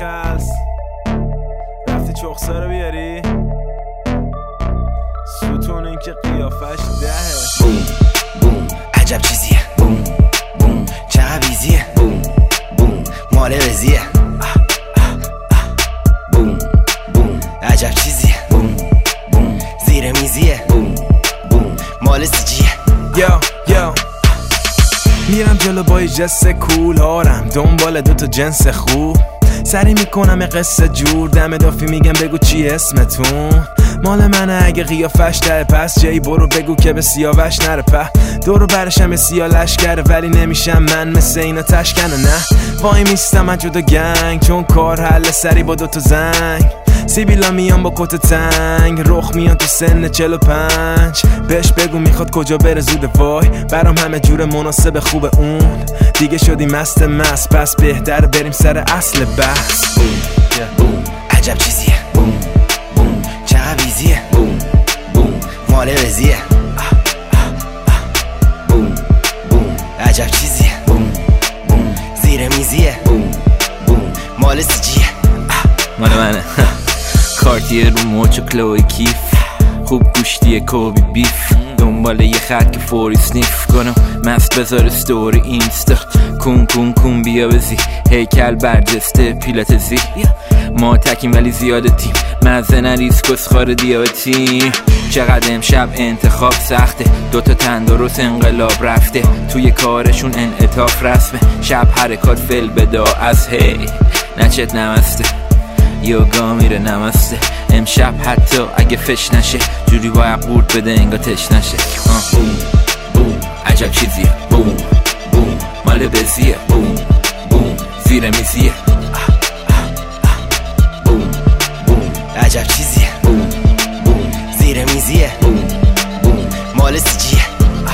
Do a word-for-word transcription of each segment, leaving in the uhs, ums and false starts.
خلص رفتی چخسا رو بیاری ستون این که قیافش دهه. بوم بوم عجب چیزیه. بوم بوم چقدر بیزیه. بوم بوم مال رزیه. بوم بوم عجب چیزیه. بوم بوم زیر میزیه. بوم بوم مال سیجیه. یو یو میرم جلو با جس کول هارم دنبال دوتا جنس خوب سری میکنم یه قصه جور دم دافی میگم بگو چی اسمتون مال منه اگه قیافش داره پس جایی برو بگو که به سیاوش نره په دورو برشم به سیا لشکره ولی نمیشم من مثل اینا تشکنه نه وای میستم من جدا گنگ چون کار حل سری با دوتا زنگ سیبیلا میان با کت تنگ رخ میان تو سن چل و پنج بهش بگو میخواد کجا بره زود وای برام همه جور مناسب خوب اون دیگه شدی مست مست پس بهتر بریم سر اصل بحث. بوم بوم عجب چیزیه. بوم بوم چقدر بیزیه. بوم بوم مال رزیه. بوم بوم عجب چیزیه. بوم بوم زیر میزیه. بوم بوم مال سیجیه. مال منه کارتیه رو موچ و کلوی کیف خوب گوشتیه کوبی بیف دنبال یه خط که فوری سنیف کنم مست بذار استوری اینستا کون کون کون بیا بزی هیکل برجسته پیلت زی ما تکیم ولی زیاده تیم مزه نریز کسخار دیابتیم چقدر امشب انتخاب سخته دوتا تندرست انقلاب رفته توی کارشون انعطاف رسمه شب حرکات فل بدا از هی نچت نمسته یوگا میره نمسته امشب حتی اگه فش نشه جوری باید قورت بده انگا تش نشه. بوم بوم عجب چیزیه. بوم بوم مال بزیه. بوم بوم زیر میزیه. بوم بوم عجب چیزیه. بوم بوم زیر میزیه. بوم بوم مال سیجیه.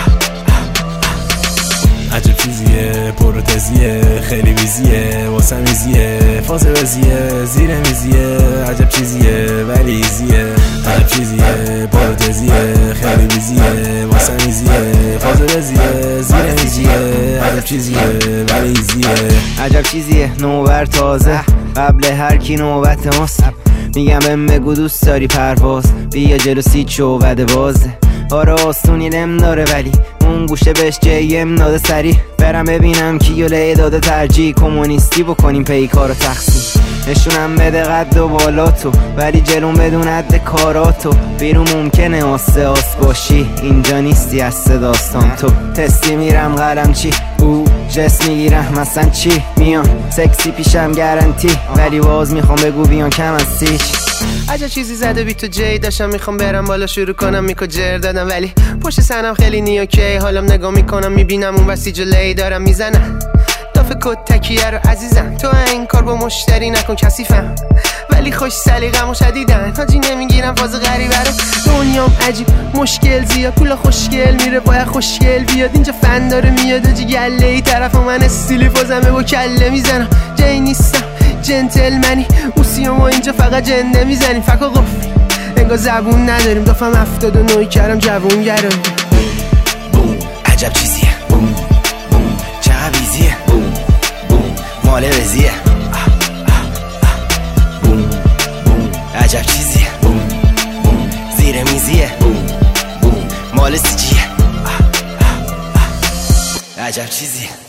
عجب چیزیه پروتزیه خیلی ویزیه واسه میزیه فاز وزیه زیر میزیه عجب چیزیه ولی ایزیه عجب چیزیه پروتزیه خیلی ویزیه واسه میزیه فاز وزیه زیر میزیه عجب چیزیه ولی ایزیه عجب چیزیه نوبر تازه قبل هر کی نوبت ماست میگم بهم بگو دوست داری پرواز بیا جلو سیچ و بده بازه آره آستونی نم داره ولی اون گوشه بهش جیم داده سری برم ببینم کیو لی داده ترجیح کمونیستی بکنیم پیکار و تقسیم نشونم بده قد و بالاتو ولی جلوم بدون حد کاراتو بیرون ممکنه آسه آس باشی اینجا نیستی از داستان تو تستی میرم قلم چی او جس میگیرم مثلا چی میان سکسی پیشم گارانتی ولی باز میخوام بگو بیان کم از سیچ عجب چیزی زده بی تو جی داشتم میخوام برم بالا شروع کنم میکو جر دادم ولی پشت سنم خیلی نیوکی حالم نگاه میکنم میبینم اون وسی جلوی دارم میزنم دافه کت تکیه رو عزیزم تو این کار با مشتری نکن کثیفم ولی خوش سلیقه‌مو شدیدن تاجی نمیگیرم فاز غریبه رو دنیام عجیب مشکل زیاد پولا خوشگل میره باید خوشگل بیاد اینجا فن داره میاد و جی گله ای طرف من استیلی فازمه با کله میزنم جای نیستم جنتلمنی اوسیو ما اینجا فقط جنده میزنیم فکر و قفل انگار زبون نداریم دافم هفتاد و نوی کردم جوون گرم. بوم عجب چیزیه. بوم بوم چقدر بیزیه. بوم بوم مال رزیه. بوم بوم عجب چیزیه. بوم بوم زیر میزیه. بوم بوم مال سیجیه. عجب چیزیه.